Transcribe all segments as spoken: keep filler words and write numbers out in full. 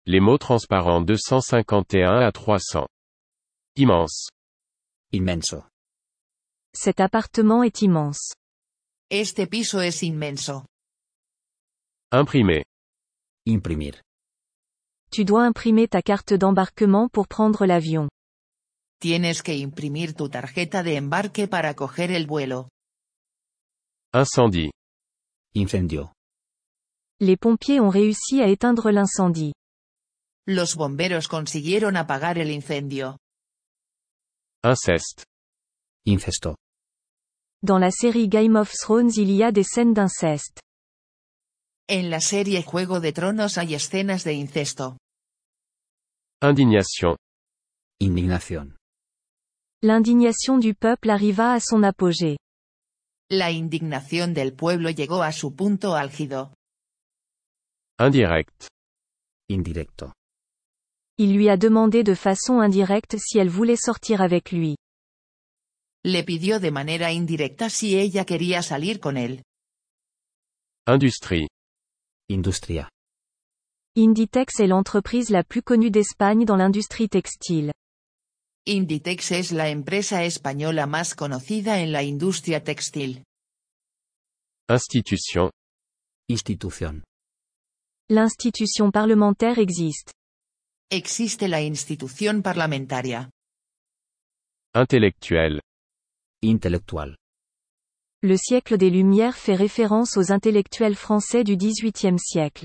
Les mots transparents deux cent cinquante et un à trois cents. Immense. Inmenso. Cet appartement est immense. Este piso es inmenso. Imprimer. Imprimir. Tu dois imprimer ta carte d'embarquement pour prendre l'avion. Tienes que imprimir tu tarjeta de embarque para coger el vuelo. Incendie. Incendio. Les pompiers ont réussi à éteindre l'incendie. Los bomberos consiguieron apagar el incendio. Inceste. Incesto. Dans la série Game of Thrones il y a des scènes d'inceste. En la serie Juego de Tronos hay escenas de incesto. Indignation. Indignación. L'indignation du peuple arriva à son apogée. La indignación del pueblo llegó a su punto álgido. Indirect. Indirecto. Il lui a demandé de façon indirecte si elle voulait sortir avec lui. Le pidió de manera indirecta si ella quería salir con él. Industrie. Industria. Inditex est l'entreprise la plus connue d'Espagne dans l'industrie textile. Inditex es la empresa española más conocida en la industria textil. Institution. Institución. L'institution parlementaire existe. Existe la institución parlamentaria. Intellectuel. Intelectual. Le siècle des Lumières fait référence aux intellectuels français du dix-huitième siècle.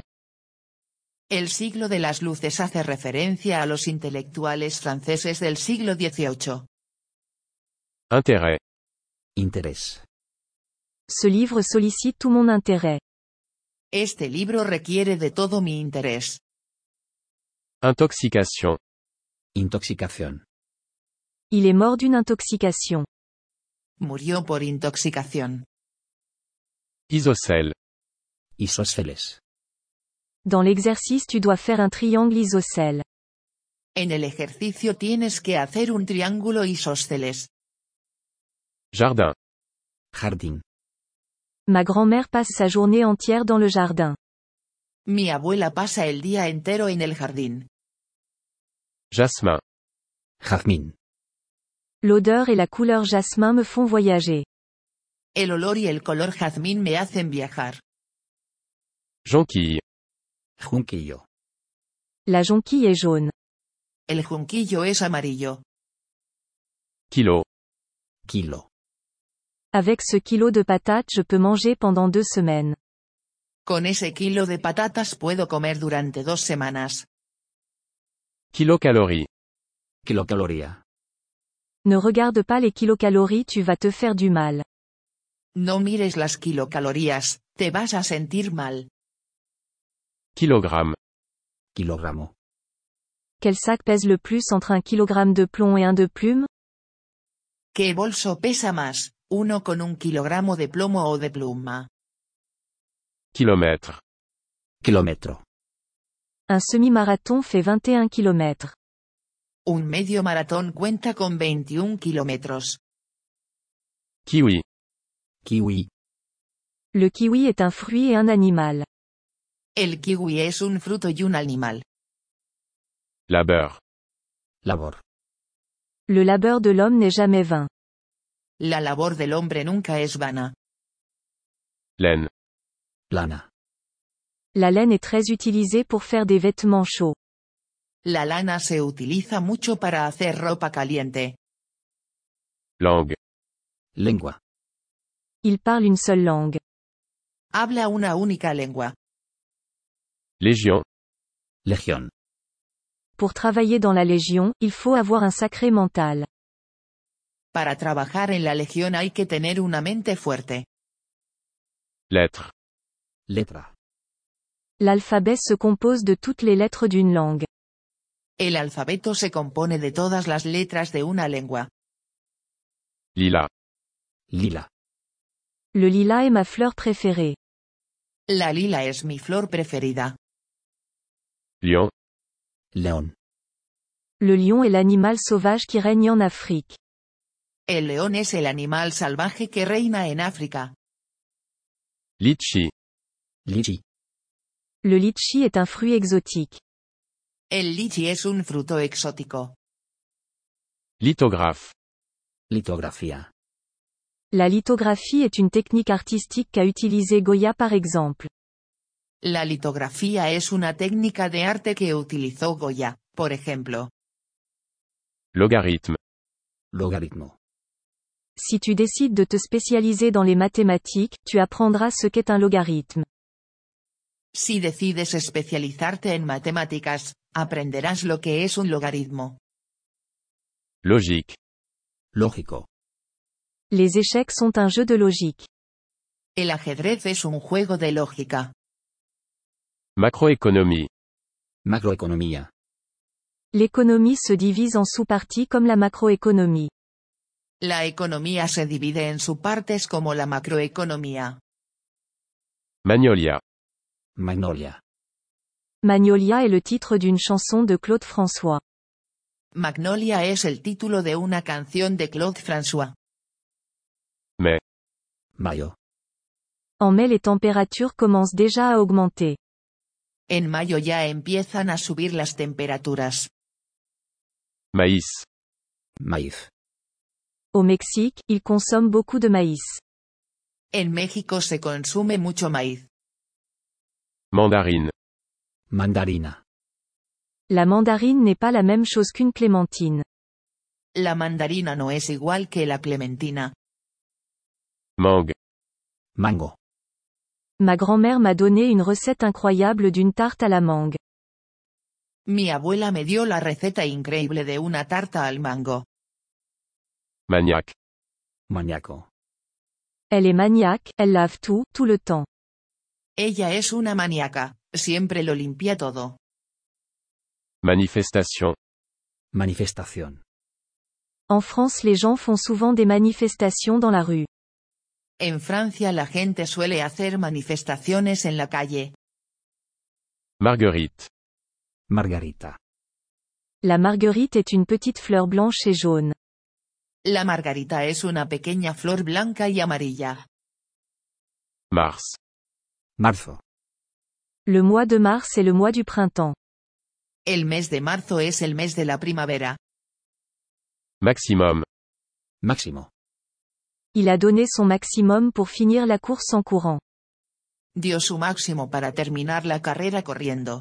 El siglo de las luces hace referencia a los intelectuales franceses del siglo dieciocho. Intérêt. Interés. Ce livre sollicite tout mon intérêt. Este libro requiere de todo mi interés. Intoxication. Intoxicación. Il est mort d'une intoxication. Murió por intoxicación. Isocèle. Isósceles. Dans l'exercice tu dois faire un triangle isocèle. En el ejercicio tienes que hacer un triángulo isósceles. Jardin. Jardín. Ma grand-mère passe sa journée entière dans le jardin. Mi abuela pasa el día entero en el jardín. Jasmin. Jazmín. L'odeur et la couleur jasmin me font voyager. El olor y el color jazmín me hacen viajar. Jonquille. Junquillo. La jonquille est jaune. El junquillo es amarillo. Kilo. Kilo. Avec ce kilo de patates je peux manger pendant deux semaines. Con ese kilo de patatas puedo comer durante dos semanas. Kilocalorie. Kilocaloría. Ne regarde pas les kilocalories tu vas te faire du mal. No mires las kilocalorías, te vas a sentir mal. Kilogramme. Kilogramo. Quel sac pèse le plus entre un kilogramme de plomb et un de plume? ¿Qué bolso pesa más, uno con un kilogramo de plomo o de pluma? Kilomètre. Kilómetro. Un semi-marathon fait vingt et un kilomètres. Un medio maratón cuenta con veintiún kilómetros. Kiwi. Kiwi. Le kiwi est un fruit et un animal. El kiwi es un fruto y un animal. Labeur. Labor. Le labeur de l'homme n'est jamais vain. La labor del hombre nunca es vana. Laine. Lana. La laine est très utilisée pour faire des vêtements chauds. La lana se utiliza mucho para hacer ropa caliente. Langue. Lengua. Il parle une seule langue. Habla una única lengua. Légion. Legión. Pour travailler dans la Légion, il faut avoir un sacré mental. Para trabajar en la legión hay que tener una mente fuerte. Lettre. Letra. L'alphabet se compose de toutes les lettres d'une langue. El alfabeto se compone de todas las letras de una lengua. Lilas. Lila. Le lilas est ma fleur préférée. La lila es mi flor preferida. Lion. León. Le lion est l'animal sauvage qui règne en Afrique. El león es el animal salvaje que reina en África. Litchi. Litchi. Le litchi est un fruit exotique. El lichi es un fruto exótico. Lithographe. Litografía. La lithographie est une technique artistique qu'a utilisée Goya par exemple. La litografía es una técnica de arte que utilizó Goya, por ejemplo. Logarithme. Logaritmo. Si tu décides de te spécialiser dans les mathématiques, tu apprendras ce qu'est un logarithme. Si decides especializarte en matemáticas, aprenderás lo que es un logaritmo. Logique. Lógico. Les échecs sont un jeu de logique. El ajedrez es un juego de lógica. Macroéconomie. Macroeconomía. L'économie se divise en sous-parties comme la macroéconomie. La economía se divide en subpartes como la macroeconomía. Magnolia. Magnolia. Magnolia est le titre d'une chanson de Claude François. Magnolia es el título de una canción de Claude François. Mai. Mayo. En mai les températures commencent déjà à augmenter. En mayo ya empiezan a subir las temperaturas. Maïs. Maíz. Au Mexique, ils consomment beaucoup de maïs. En México se consume mucho maíz. Mandarine. Mandarina. La mandarine n'est pas la même chose qu'une clémentine. La mandarina no es igual que la clementina. Mangue. Mango. Ma grand-mère m'a donné une recette incroyable d'une tarte à la mangue. Mi abuela me dio la receta increíble de una tarta al mango. Maniaque. Maníaco. Elle est maniaque, elle lave tout, tout le temps. Ella es una maníaca, siempre lo limpia todo. Manifestation. Manifestación. En France les gens font souvent des manifestations dans la rue. En Francia la gente suele hacer manifestaciones en la calle. Marguerite. Margarita. La marguerite est une petite fleur blanche et jaune. La margarita es una pequeña flor blanca y amarilla. Mars. Marzo. Le mois de mars est le mois du printemps. El mes de marzo es el mes de la primavera. Maximum. Máximo. Il a donné son maximum pour finir la course en courant. Dio su máximo para terminar la carrera corriendo.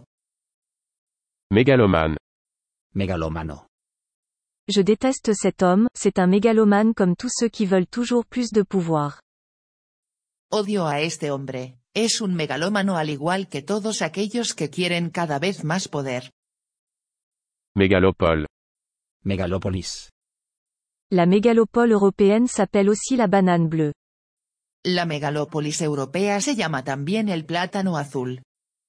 Mégalomane. Megalómano. Je déteste cet homme, c'est un mégalomane comme tous ceux qui veulent toujours plus de pouvoir. Odio a este hombre, es un megalómano al igual que todos aquellos que quieren cada vez más poder. Mégalopole. Megalópolis. La mégalopole européenne s'appelle aussi la banane bleue. La megalópolis europea se llama también el plátano azul.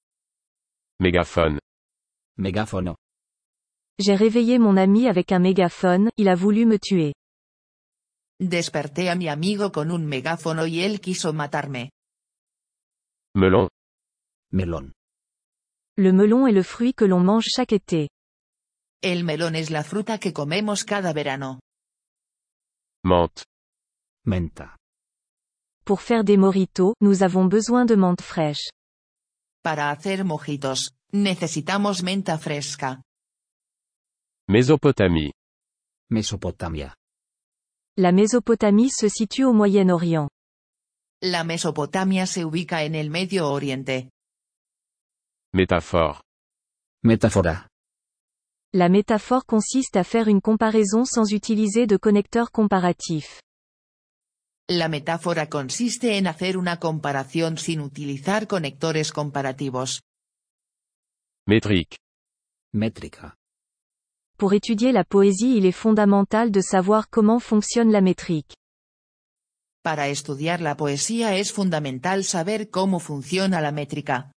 Mégaphone. Megáfono. J'ai réveillé mon ami avec un mégaphone, il a voulu me tuer. Desperté a mi amigo con un megáfono y él quiso matarme. Melon. Melón. Le melon est le fruit que l'on mange chaque été. El melón es la fruta que comemos cada verano. Menthe. Menta. Pour faire des mojitos, nous avons besoin de menthe fraîche. Para hacer mojitos, necesitamos menta fresca. Mésopotamie. Mesopotamia. La Mésopotamie se situe au Moyen-Orient. La Mesopotamia se ubica en el Medio Oriente. Métaphore. Metáfora. La métaphore consiste à faire une comparaison sans utiliser de connecteur comparatif. La metáfora consiste en hacer una comparación sin utilizar conectores comparativos. Métrique. Métrica. Pour étudier la poésie, il est fondamental de savoir comment fonctionne la métrique. Para estudiar la poesía es fundamental saber cómo funciona la métrica.